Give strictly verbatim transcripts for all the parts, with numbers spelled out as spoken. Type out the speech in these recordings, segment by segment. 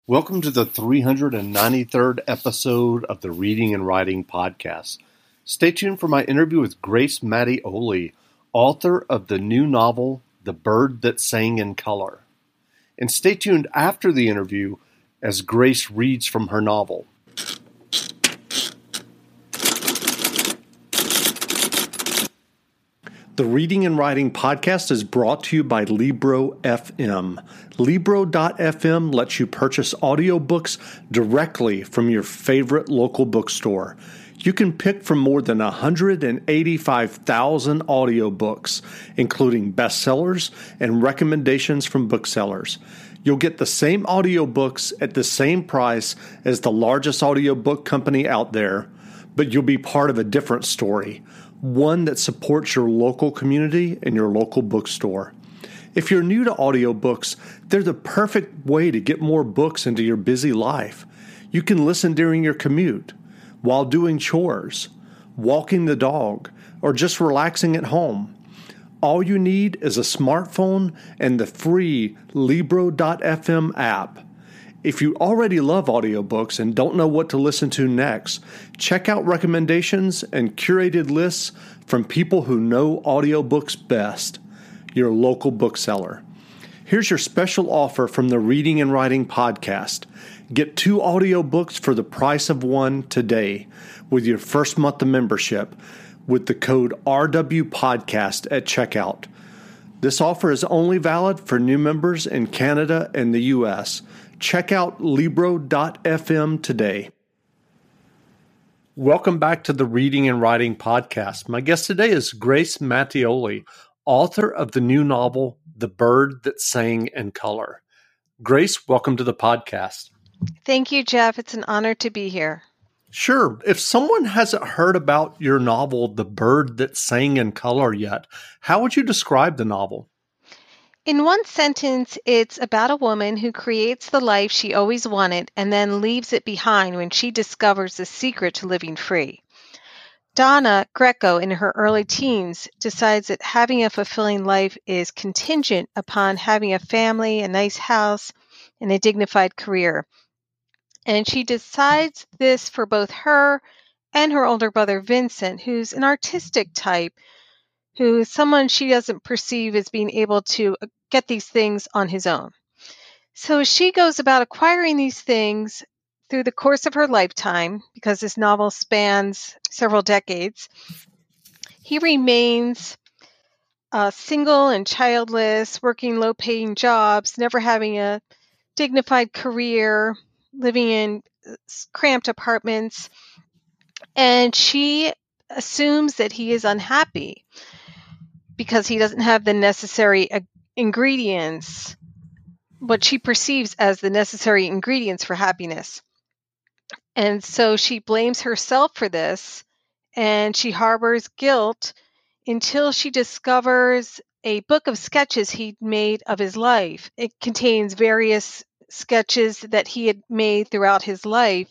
Welcome to the three hundred ninety-third episode of the Reading and Writing Podcast. Stay tuned for my interview with Grace Mattioli, author of the new novel, The Bird That Sang in Color. And stay tuned after the interview as Grace reads from her novel. The Reading and Writing Podcast is brought to you by Libro F M. Libro dot f m lets you purchase audiobooks directly from your favorite local bookstore. You can pick from more than one hundred eighty-five thousand audiobooks, including bestsellers and recommendations from booksellers. You'll get the same audiobooks at the same price as the largest audiobook company out there, but you'll be part of a different story, one that supports your local community and your local bookstore. If you're new to audiobooks, they're the perfect way to get more books into your busy life. You can listen during your commute, while doing chores, walking the dog, or just relaxing at home. All you need is a smartphone and the free Libro dot f m app. If you already love audiobooks and don't know what to listen to next, check out recommendations and curated lists from people who know audiobooks best, your local bookseller. Here's your special offer from the Reading and Writing Podcast. Get two audiobooks for the price of one today with your first month of membership with the code R W Podcast at checkout. This offer is only valid for new members in Canada and the U S Check out Libro dot f m today. Welcome back to the Reading and Writing Podcast. My guest today is Grace Mattioli, author of the new novel, The Bird That Sang in Color. Grace, welcome to the podcast. Thank you, Jeff. It's an honor to be here. Sure. If someone hasn't heard about your novel, The Bird That Sang in Color yet, how would you describe the novel? In one sentence, it's about a woman who creates the life she always wanted and then leaves it behind when she discovers the secret to living free. Donna Greco, in her early teens, decides that having a fulfilling life is contingent upon having a family, a nice house, and a dignified career. And she decides this for both her and her older brother, Vincent, who's an artistic type, who is someone she doesn't perceive as being able to get these things on his own. So she goes about acquiring these things through the course of her lifetime, because this novel spans several decades. He remains uh, single and childless, working low-paying jobs, never having a dignified career, living in cramped apartments, and she assumes that he is unhappy because he doesn't have the necessary uh, ingredients, what she perceives as the necessary ingredients for happiness. And so she blames herself for this, and she harbors guilt until she discovers a book of sketches he'd made of his life. It contains various sketches that he had made throughout his life,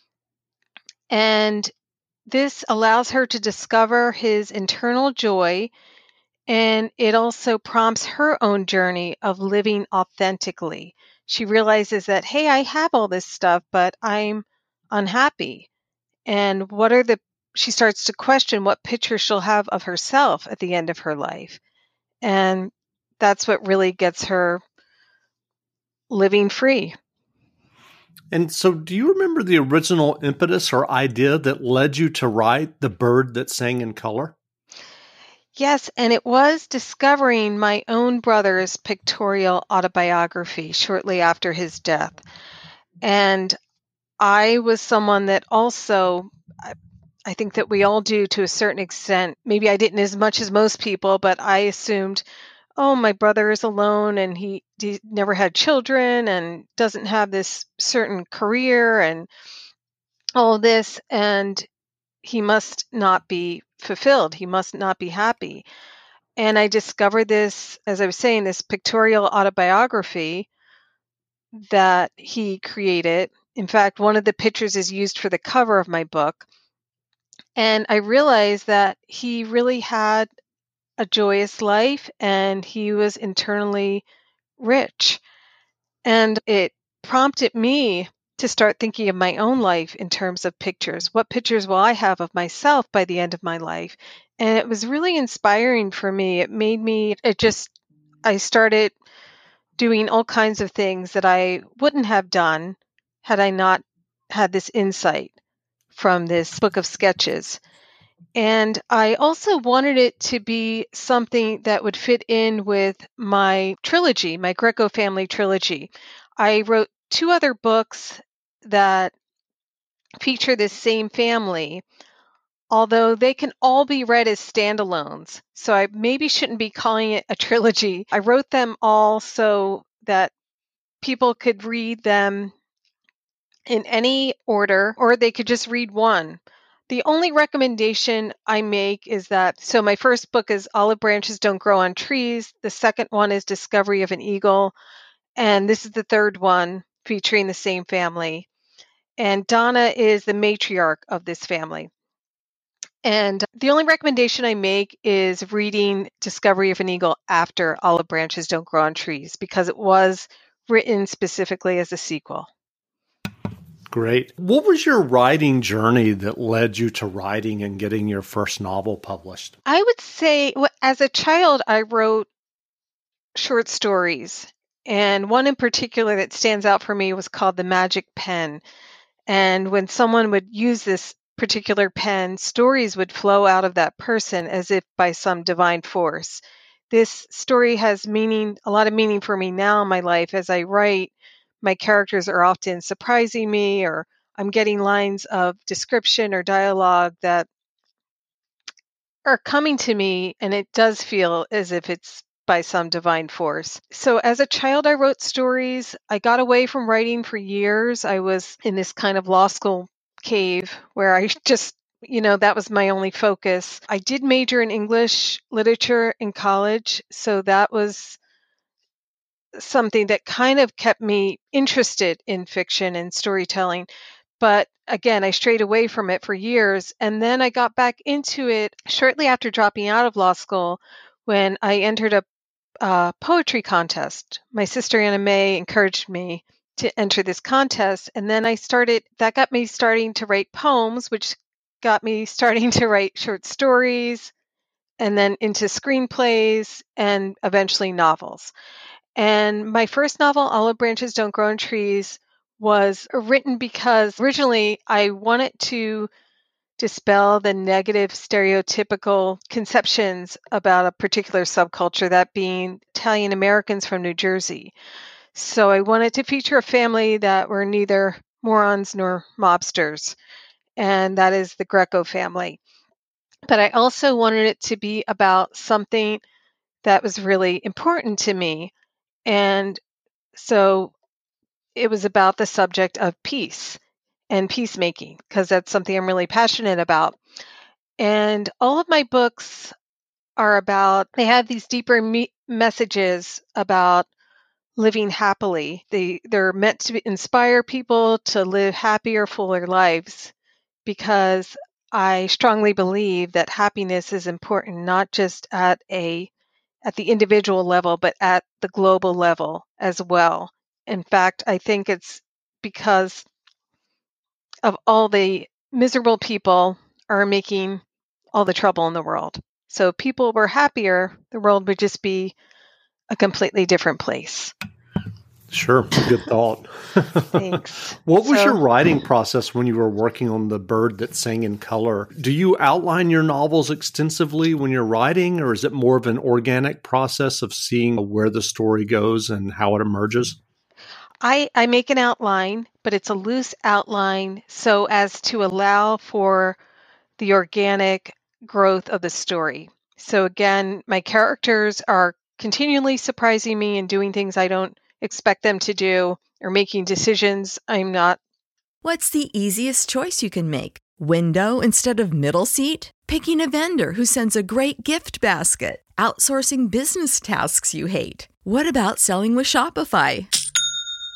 and this allows her to discover his internal joy, and it also prompts her own journey of living authentically. She realizes that, hey, I have all this stuff, but I'm unhappy. And what are the, she starts to question what picture she'll have of herself at the end of her life. And that's what really gets her living free. And so do you remember the original impetus or idea that led you to write The Bird That Sang in Color? Yes, and it was discovering my own brother's pictorial autobiography shortly after his death. And I was someone that also, I think that we all do to a certain extent, maybe I didn't as much as most people, but I assumed, oh, my brother is alone and he, he never had children and doesn't have this certain career and all this, and he must not be fulfilled. He must not be happy. And I discovered this, as I was saying, this pictorial autobiography that he created. In fact, one of the pictures is used for the cover of my book. And I realized that he really had a joyous life and he was internally rich. And it prompted me to start thinking of my own life in terms of pictures. What pictures will I have of myself by the end of my life? And it was really inspiring for me. It made me, it just, I started doing all kinds of things that I wouldn't have done had I not had this insight from this book of sketches. And I also wanted it to be something that would fit in with my trilogy, my Greco family trilogy. I wrote two other books that feature this same family, although they can all be read as standalones. So I maybe shouldn't be calling it a trilogy. I wrote them all so that people could read them in any order, or they could just read one. The only recommendation I make is that, so my first book is Olive Branches Don't Grow on Trees. The second one is Discovery of an Eagle. And this is the third one featuring the same family. And Donna is the matriarch of this family. And the only recommendation I make is reading Discovery of an Eagle after Olive Branches Don't Grow on Trees, because it was written specifically as a sequel. Great. What was your writing journey that led you to writing and getting your first novel published? I would say, well, as a child, I wrote short stories. And one in particular that stands out for me was called The Magic Pen. And when someone would use this particular pen, stories would flow out of that person as if by some divine force. This story has meaning, a lot of meaning for me now in my life. As I write, my characters are often surprising me, or I'm getting lines of description or dialogue that are coming to me, and it does feel as if it's by some divine force. So as a child, I wrote stories. I got away from writing for years. I was in this kind of law school cave where I just, you know, that was my only focus. I did major in English literature in college, so that was something that kind of kept me interested in fiction and storytelling. But again, I strayed away from it for years. And then I got back into it shortly after dropping out of law school when I entered a uh, poetry contest. My sister Anna Mae encouraged me to enter this contest. And then I started, that got me starting to write poems, which got me starting to write short stories, and then into screenplays and eventually novels. And my first novel, Olive Branches Don't Grow on Trees, was written because originally I wanted to dispel the negative stereotypical conceptions about a particular subculture, that being Italian Americans from New Jersey. So I wanted to feature a family that were neither morons nor mobsters, and that is the Greco family. But I also wanted it to be about something that was really important to me. And so it was about the subject of peace and peacemaking, because that's something I'm really passionate about. And all of my books are about, they have these deeper me- messages about living happily. They, they're meant to inspire people to live happier, fuller lives, because I strongly believe that happiness is important, not just at a at the individual level, but at the global level as well. In fact, I think it's because of all the miserable people are making all the trouble in the world. So if people were happier, the world would just be a completely different place. Sure. Good thought. Thanks. What was So- your writing process when you were working on The Bird That Sang in Color? Do you outline your novels extensively when you're writing, or is it more of an organic process of seeing where the story goes and how it emerges? I, I make an outline, but it's a loose outline so as to allow for the organic growth of the story. So again, my characters are continually surprising me and doing things I don't expect them to do, or making decisions I'm not. What's the easiest choice you can make? Window instead of middle seat? Picking a vendor who sends a great gift basket? Outsourcing business tasks you hate? What about selling with Shopify?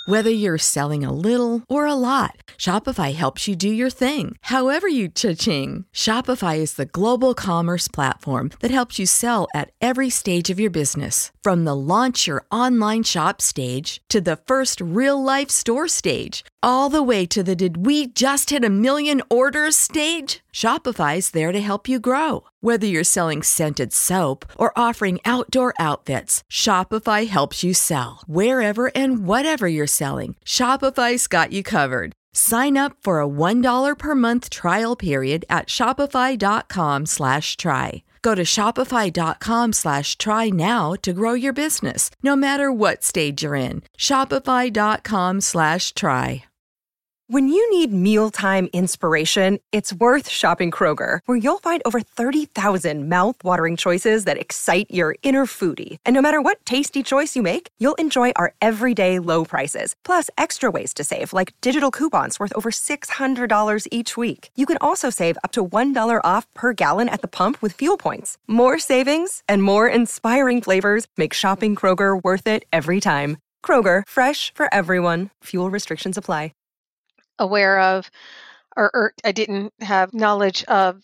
Whether you're selling a little or a lot, Shopify helps you do your thing, however you cha-ching. Shopify is the global commerce platform that helps you sell at every stage of your business. From the launch your online shop stage to the first real-life store stage, all the way to the did we just hit a million orders stage. Shopify's there to help you grow. Whether you're selling scented soap or offering outdoor outfits, Shopify helps you sell. Wherever and whatever you're selling, Shopify's got you covered. Sign up for a one dollar per month trial period at shopify.com slash try. Go to shopify.com slash try now to grow your business, no matter what stage you're in. Shopify.com slash try. When you need mealtime inspiration, it's worth shopping Kroger, where you'll find over thirty thousand mouth-watering choices that excite your inner foodie. And no matter what tasty choice you make, you'll enjoy our everyday low prices, plus extra ways to save, like digital coupons worth over six hundred dollars each week. You can also save up to one dollar off per gallon at the pump with fuel points. More savings and more inspiring flavors make shopping Kroger worth it every time. Kroger, fresh for everyone. Fuel restrictions apply. Aware of, or, or I didn't have knowledge of,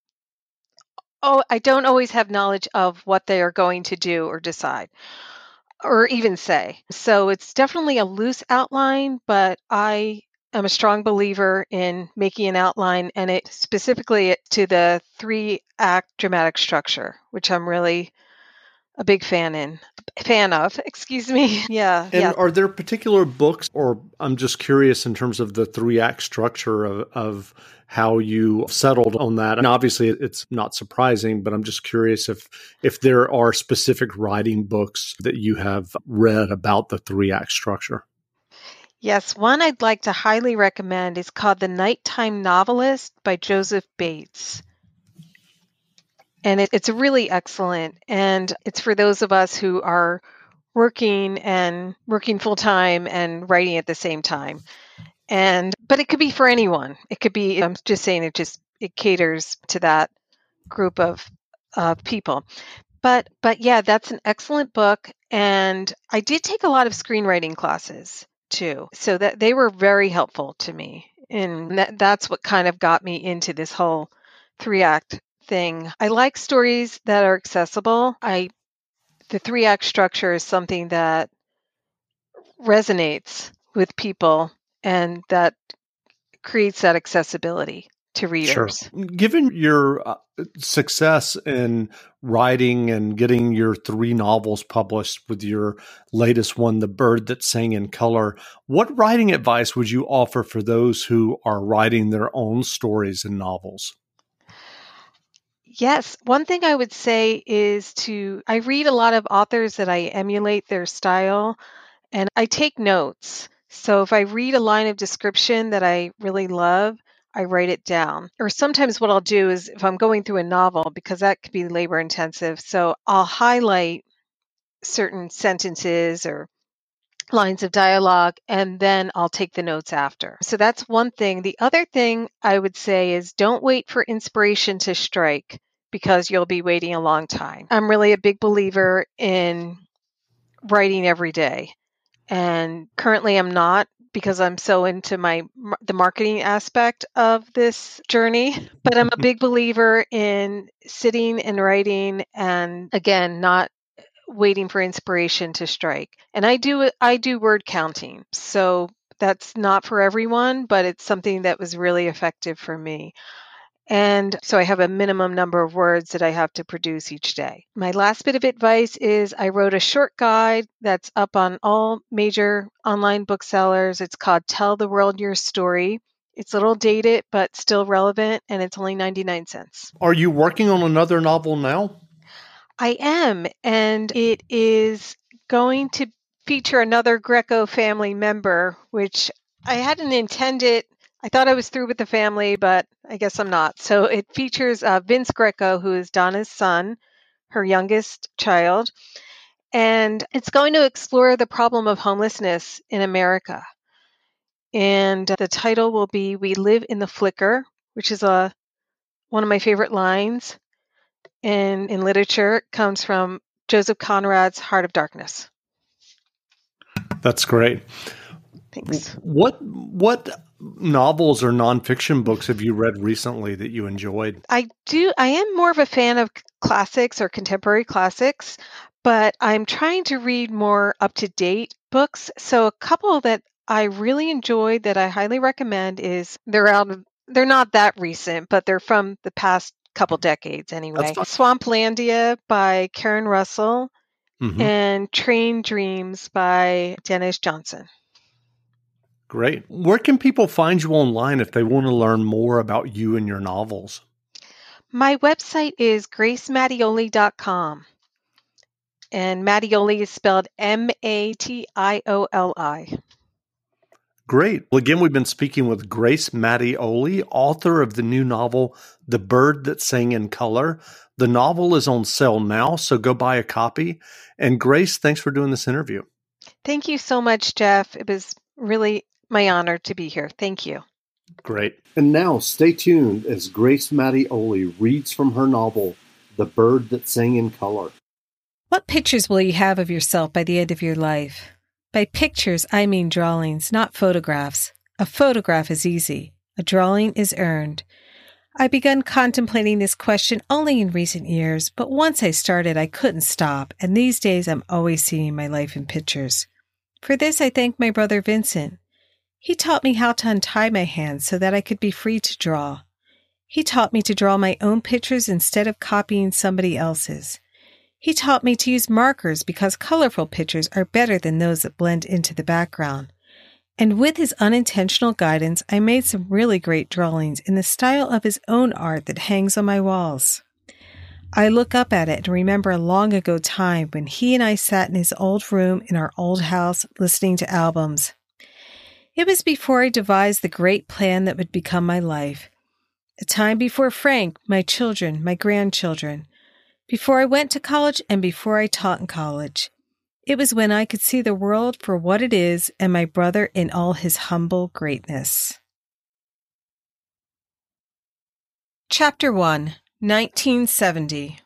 oh, I don't always have knowledge of what they are going to do or decide or even say. So it's definitely a loose outline, but I am a strong believer in making an outline and it specifically to the three act dramatic structure, which I'm really a big fan in fan of, excuse me. Yeah. And yeah. are there particular books, or I'm just curious in terms of the three act structure of, of how you settled on that? And obviously it's not surprising, but I'm just curious if, if there are specific writing books that you have read about the three act structure. Yes, one I'd like to highly recommend is called The Nighttime Novelist by Joseph Bates. And it, it's really excellent. And it's for those of us who are working and working full time and writing at the same time. And but it could be for anyone. It could be, I'm just saying it just it caters to that group of uh, people. But but yeah, that's an excellent book. And I did take a lot of screenwriting classes too. So that they were very helpful to me. And that, that's what kind of got me into this whole three act thing. I like stories that are accessible. I the three act structure is something that resonates with people and that creates that accessibility to readers. Sure. Given your uh, success in writing and getting your three novels published with your latest one, The Bird That Sang in Color, what writing advice would you offer for those who are writing their own stories and novels? Yes. One thing I would say is to, I read a lot of authors that I emulate their style and I take notes. So if I read a line of description that I really love, I write it down. Or sometimes what I'll do is if I'm going through a novel, because that could be labor intensive, so I'll highlight certain sentences or lines of dialogue, and then I'll take the notes after. So that's one thing. The other thing I would say is don't wait for inspiration to strike because you'll be waiting a long time. I'm really a big believer in writing every day. And currently I'm not because I'm so into my the marketing aspect of this journey, but I'm a big believer in sitting and writing and again, not waiting for inspiration to strike. And I do I do word counting. So that's not for everyone, but it's something that was really effective for me. And so I have a minimum number of words that I have to produce each day. My last bit of advice is I wrote a short guide that's up on all major online booksellers. It's called Tell the World Your Story. It's a little dated, but still relevant, and it's only ninety-nine cents. Are you working on another novel now? I am, and it is going to feature another Greco family member, which I hadn't intended. I thought I was through with the family, but I guess I'm not. So it features uh, Vince Greco, who is Donna's son, her youngest child, and it's going to explore the problem of homelessness in America. And the title will be We Live in the Flicker, which is a one of my favorite lines in, in literature. It comes from Joseph Conrad's Heart of Darkness. That's great. Thanks. What what novels or nonfiction books have you read recently that you enjoyed? I do. I am more of a fan of classics or contemporary classics, but I'm trying to read more up-to-date books. So a couple that I really enjoyed that I highly recommend is they're out of, they're not that recent, but they're from the past couple decades That's anyway. fine. Swamplandia by Karen Russell Mhm. and Train Dreams by Dennis Johnson. Great. Where can people find you online if they want to learn more about you and your novels? My website is grace mattioli dot com. And Mattioli is spelled M A T I O L I. Great. Well, again, we've been speaking with Grace Mattioli, author of the new novel, The Bird That Sang in Color. The novel is on sale now, so go buy a copy. And Grace, thanks for doing this interview. Thank you so much, Jeff. It was really my honor to be here. Thank you. Great. And now stay tuned as Grace Mattioli reads from her novel, The Bird That Sang in Color. What pictures will you have of yourself by the end of your life? By pictures, I mean drawings, not photographs. A photograph is easy. A drawing is earned. I begun contemplating this question only in recent years, but once I started, I couldn't stop, and these days I'm always seeing my life in pictures. For this, I thank my brother Vincent. He taught me how to untie my hands so that I could be free to draw. He taught me to draw my own pictures instead of copying somebody else's. He taught me to use markers because colorful pictures are better than those that blend into the background. And with his unintentional guidance, I made some really great drawings in the style of his own art that hangs on my walls. I look up at it and remember a long ago time when he and I sat in his old room in our old house listening to albums. It was before I devised the great plan that would become my life. A time before Frank, my children, my grandchildren. Before I went to college and before I taught in college. It was when I could see the world for what it is and my brother in all his humble greatness. Chapter one, nineteen seventy.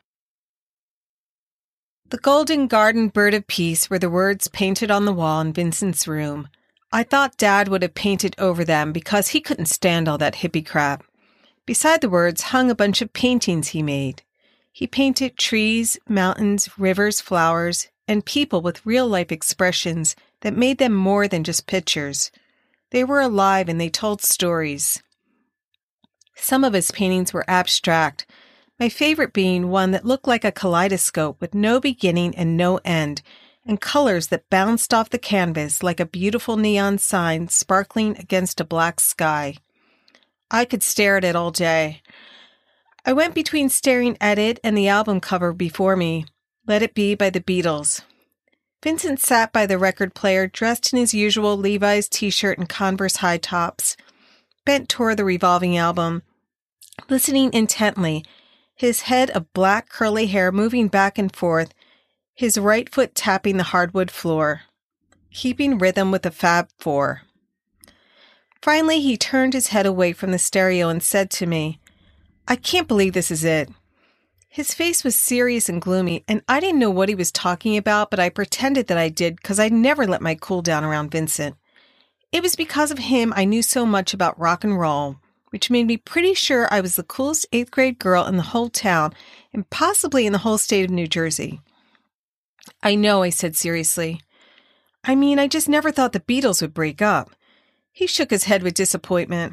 The Golden Garden Bird of Peace were the words painted on the wall in Vincent's room. I thought Dad would have painted over them because he couldn't stand all that hippie crap. Beside the words hung a bunch of paintings he made. He painted trees, mountains, rivers, flowers, and people with real-life expressions that made them more than just pictures. They were alive and they told stories. Some of his paintings were abstract, my favorite being one that looked like a kaleidoscope with no beginning and no end, and colors that bounced off the canvas like a beautiful neon sign sparkling against a black sky. I could stare at it all day. I went between staring at it and the album cover before me, Let It Be by the Beatles. Vincent sat by the record player dressed in his usual Levi's t-shirt and Converse high tops, bent toward the revolving album, listening intently, his head of black curly hair moving back and forth, his right foot tapping the hardwood floor, keeping rhythm with the Fab Four. Finally, he turned his head away from the stereo and said to me, I can't believe this is it. His face was serious and gloomy, and I didn't know what he was talking about, but I pretended that I did because I never let my cool down around Vincent. It was because of him I knew so much about rock and roll, which made me pretty sure I was the coolest eighth grade girl in the whole town and possibly in the whole state of New Jersey. I know, I said seriously. I mean, I just never thought the Beatles would break up. He shook his head with disappointment.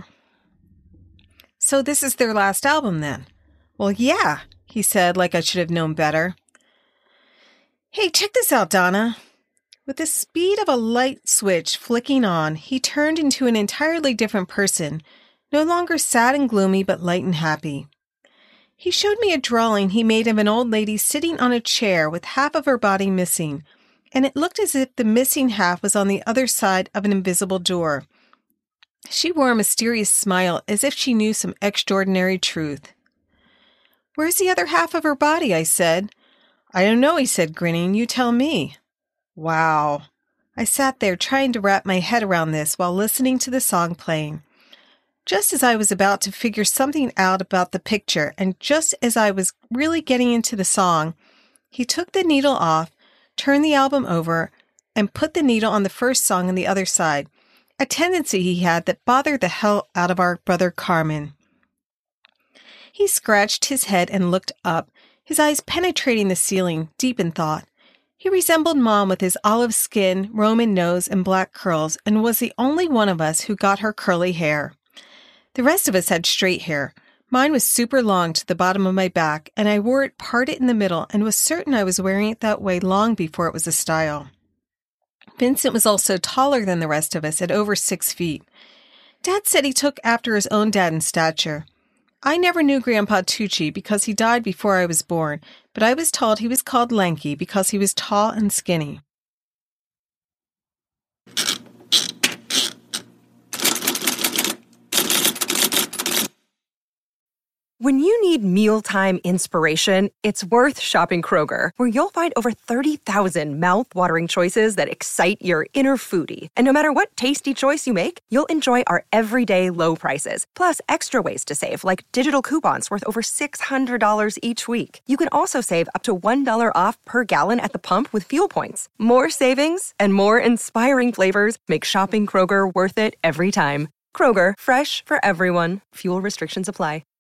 So this is their last album then? Well, yeah, he said like I should have known better. Hey, check this out, Donna. With the speed of a light switch flicking on, he turned into an entirely different person, no longer sad and gloomy but light and happy. He showed me a drawing he made of an old lady sitting on a chair with half of her body missing, and it looked as if the missing half was on the other side of an invisible door. She wore a mysterious smile as if she knew some extraordinary truth. Where's the other half of her body? I said. I don't know, he said, grinning. You tell me. Wow. I sat there trying to wrap my head around this while listening to the song playing. Just as I was about to figure something out about the picture, and just as I was really getting into the song, he took the needle off, turned the album over, and put the needle on the first song on the other side, a tendency he had that bothered the hell out of our brother Carmen. He scratched his head and looked up, his eyes penetrating the ceiling, deep in thought. He resembled Mom with his olive skin, Roman nose, and black curls, and was the only one of us who got her curly hair. The rest of us had straight hair. Mine was super long to the bottom of my back, and I wore it parted in the middle and was certain I was wearing it that way long before it was a style. Vincent was also taller than the rest of us, at over six feet. Dad said he took after his own dad in stature. I never knew Grandpa Tucci because he died before I was born, but I was told he was called Lanky because he was tall and skinny. When you need mealtime inspiration, it's worth shopping Kroger, where you'll find over thirty thousand mouth-watering choices that excite your inner foodie. And no matter what tasty choice you make, you'll enjoy our everyday low prices, plus extra ways to save, like digital coupons worth over six hundred dollars each week. You can also save up to one dollar off per gallon at the pump with fuel points. More savings and more inspiring flavors make shopping Kroger worth it every time. Kroger, fresh for everyone. Fuel restrictions apply.